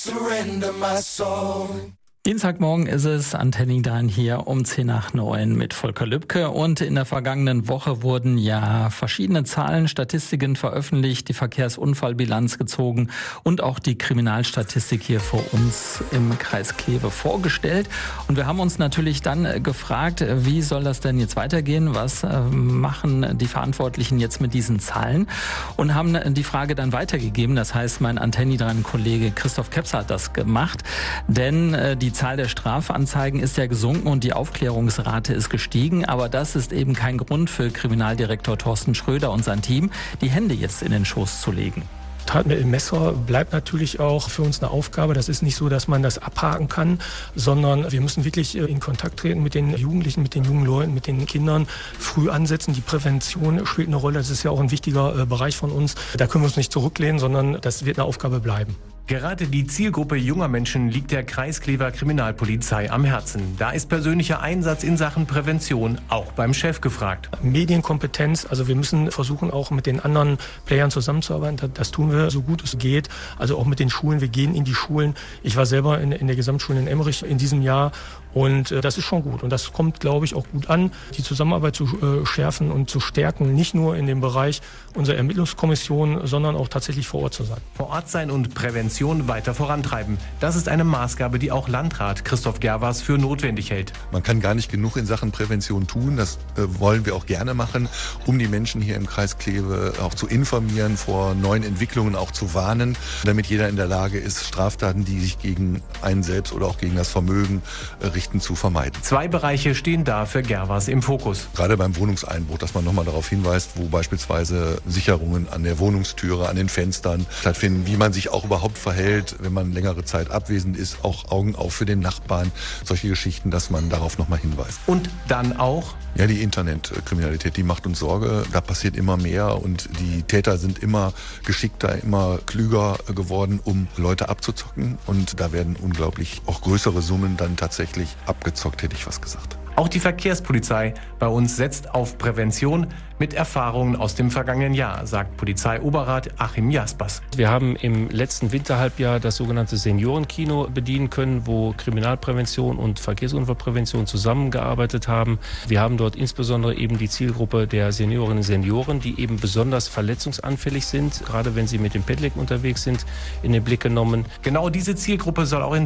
surrender my soul. Dienstagmorgen ist es, Antenne Dine hier um 8:10 mit Volker Lübke. Und in der vergangenen Woche wurden ja verschiedene Zahlen, Statistiken veröffentlicht, die Verkehrsunfallbilanz gezogen und auch die Kriminalstatistik hier vor uns im Kreis Kleve vorgestellt. Und wir haben uns natürlich dann gefragt, wie soll das denn jetzt weitergehen? Was machen die Verantwortlichen jetzt mit diesen Zahlen? Und haben die Frage dann weitergegeben. Das heißt, mein Antenne Dine-Kollege Christoph Kepser hat das gemacht. Denn die Zahl der Strafanzeigen ist ja gesunken und die Aufklärungsrate ist gestiegen. Aber das ist eben kein Grund für Kriminaldirektor Thorsten Schröder und sein Team, die Hände jetzt in den Schoß zu legen. Tatmittelmesser bleibt natürlich auch für uns eine Aufgabe. Das ist nicht so, dass man das abhaken kann, sondern wir müssen wirklich in Kontakt treten mit den Jugendlichen, mit den jungen Leuten, mit den Kindern, früh ansetzen. Die Prävention spielt eine Rolle. Das ist ja auch ein wichtiger Bereich von uns. Da können wir uns nicht zurücklehnen, sondern das wird eine Aufgabe bleiben. Gerade die Zielgruppe junger Menschen liegt der Kreisklever Kriminalpolizei am Herzen. Da ist persönlicher Einsatz in Sachen Prävention auch beim Chef gefragt. Medienkompetenz, also wir müssen versuchen, auch mit den anderen Playern zusammenzuarbeiten. Das tun wir so gut es geht. Also auch mit den Schulen. Wir gehen in die Schulen. Ich war selber in der Gesamtschule in Emmerich in diesem Jahr. Und das ist schon gut. Und das kommt, glaube ich, auch gut an, die Zusammenarbeit zu schärfen und zu stärken. Nicht nur in dem Bereich unserer Ermittlungskommission, sondern auch tatsächlich vor Ort zu sein. Vor Ort sein und Prävention weiter vorantreiben. Das ist eine Maßgabe, die auch Landrat Christoph Gerwas für notwendig hält. Man kann gar nicht genug in Sachen Prävention tun. Das wollen wir auch gerne machen, um die Menschen hier im Kreis Kleve auch zu informieren, vor neuen Entwicklungen auch zu warnen, damit jeder in der Lage ist, Straftaten, die sich gegen einen selbst oder auch gegen das Vermögen richten, zu vermeiden. 2 Bereiche stehen da für Gerwas im Fokus. Gerade beim Wohnungseinbruch, dass man nochmal darauf hinweist, wo beispielsweise Sicherungen an der Wohnungstüre, an den Fenstern stattfinden, wie man sich auch überhaupt verhält, wenn man längere Zeit abwesend ist, auch Augen auf für den Nachbarn, solche Geschichten, dass man darauf nochmal hinweist. Und dann auch? Ja, die Internetkriminalität, die macht uns Sorge. Da passiert immer mehr und die Täter sind immer geschickter, immer klüger geworden, um Leute abzuzocken. Und da werden unglaublich auch größere Summen dann tatsächlich abgezockt, hätte ich fast gesagt. Auch die Verkehrspolizei bei uns setzt auf Prävention mit Erfahrungen aus dem vergangenen Jahr, sagt Polizeioberrat Achim Jaspers. Wir haben im letzten Winterhalbjahr das sogenannte Seniorenkino bedienen können, wo Kriminalprävention und Verkehrsunfallprävention zusammengearbeitet haben. Wir haben dort insbesondere eben die Zielgruppe der Seniorinnen und Senioren, die eben besonders verletzungsanfällig sind, gerade wenn sie mit dem Pedelec unterwegs sind, in den Blick genommen. Genau diese Zielgruppe soll auch in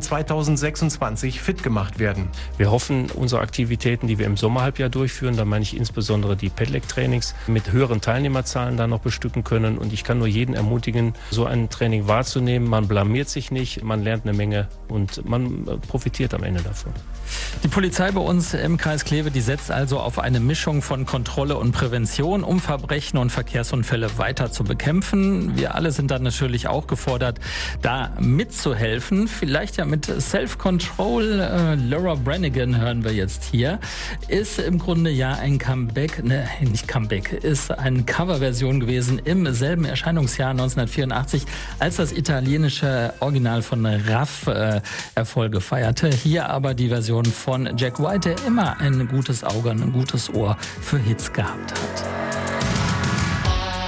2026 fit gemacht werden. Wir hoffen, unsere Aktivitäten, die wir im Sommerhalbjahr durchführen, da meine ich insbesondere die Pedelec-Trainings, mit höheren Teilnehmerzahlen dann noch bestücken können. Und ich kann nur jeden ermutigen, so ein Training wahrzunehmen. Man blamiert sich nicht, man lernt eine Menge und man profitiert am Ende davon. Die Polizei bei uns im Kreis Kleve, die setzt also auf eine Mischung von Kontrolle und Prävention, um Verbrechen und Verkehrsunfälle weiter zu bekämpfen. Wir alle sind dann natürlich auch gefordert, da mitzuhelfen. Vielleicht ja mit Self-Control. Laura Branigan hören wir jetzt hier. Ist im Grunde ja ein Comeback, nicht Comeback, ist eine Coverversion gewesen im selben Erscheinungsjahr 1984, als das italienische Original von Raff Erfolge feierte. Hier aber die Version von Jack White, der immer ein gutes Auge, ein gutes Ohr für Hits gehabt hat.